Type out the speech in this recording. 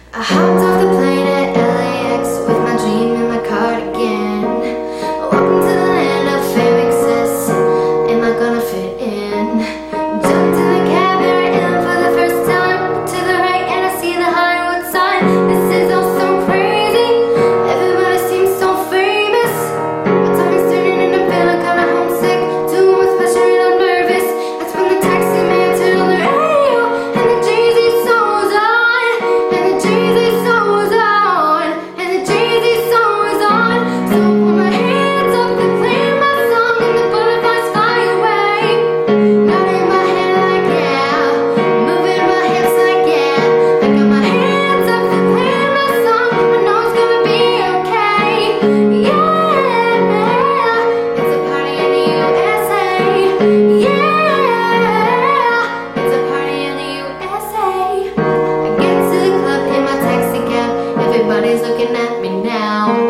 I hopped off the plane at LAX with my dream in my cardigan. Welcome to the land of fame excess. Am I gonna fit in? Jumped in the cab and we're in for the first time. To the right and I see the Hollywood sign. This is all so crazy. Everybody seems so famous. My tummy's turning and I'm feeling kinda homesick. Too much pressure and I'm nervous. That's when the taxi man turned on the radio and the Jay-Z song was on. And the Jay-Z song was on. And the Jay-Z song was on. So I put my hands up and play my song and the butterflies fly away. Nodding my head like yeah, moving my hips like yeah. I got my hands up and play my song. I know it's gonna be okay. Yeah, it's a party in the USA. Yeah, it's a party in the USA. I get to the club in my taxi cab. Everybody's looking at me now.